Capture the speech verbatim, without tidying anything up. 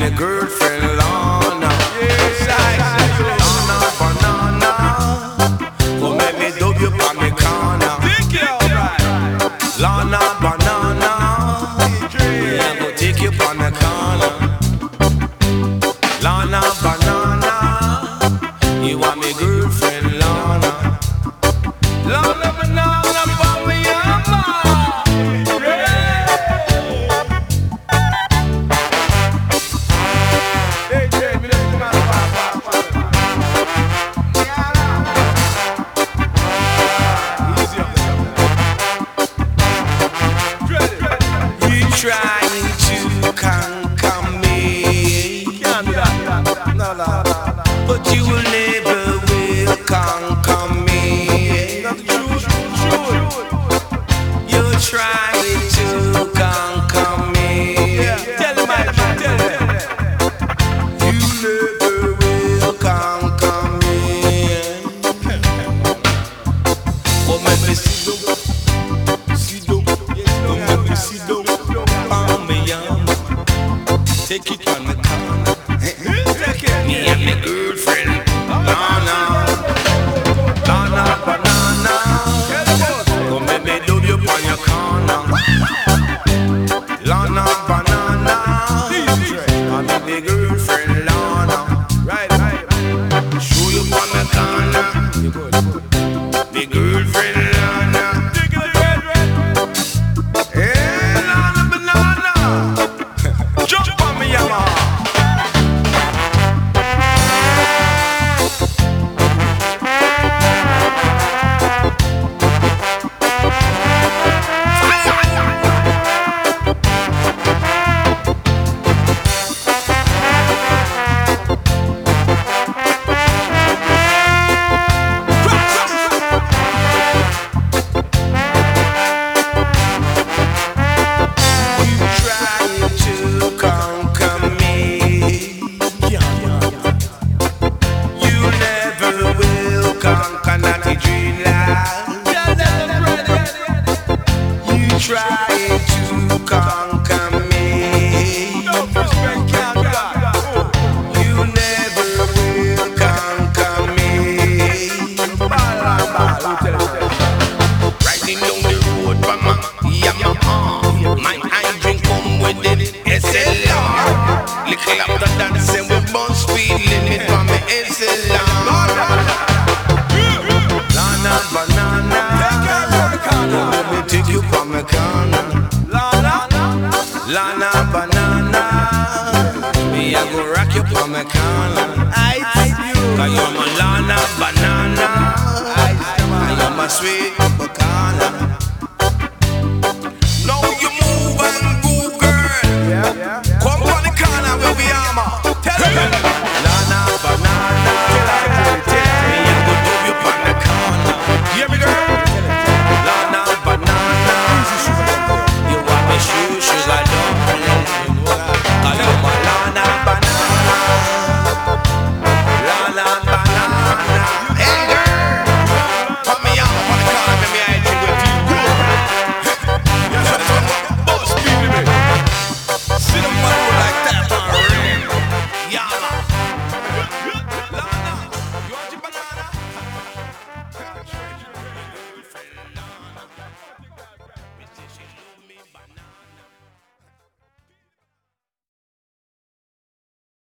my girlfriend Lana. Lana banana, come let me dub you on me corner. Lana banana, I go take you on the corner. Lana banana, you want me girlfriend Lana. Lana banana, for me yama. Hey, Jay, me let you come out of the easy up there. You trying to conquer me? Can't do that. No, no, no. But you will never will conquer me. That's true, true. You're trying to conquer me. Yeah. Tell him, man, tell him. You never will conquer me. Oh, let me see down, see down. Oh, let me see down. Oh, me yum. Take it on the corner. Me and my girlfriend Lana, Lana banana. Come let me dub you on your corner. Lana banana, I'm my girlfriend Lana. Right, right. Show you on the corner. My girlfriend Lana. Hey, Lana banana. Jump on me, yama. Trying to conquer me. No respect, you never will conquer me. Riding down the road, mama, Yamaha. My eye drink come with it, S L R. Little after dancing with bus speed limit for me S L R. Lana banana, let me take you from my corner. Lana, Lana banana, me I go rock you from my corner. I see you, 'cause you're my Lana banana, I am a sweet banana.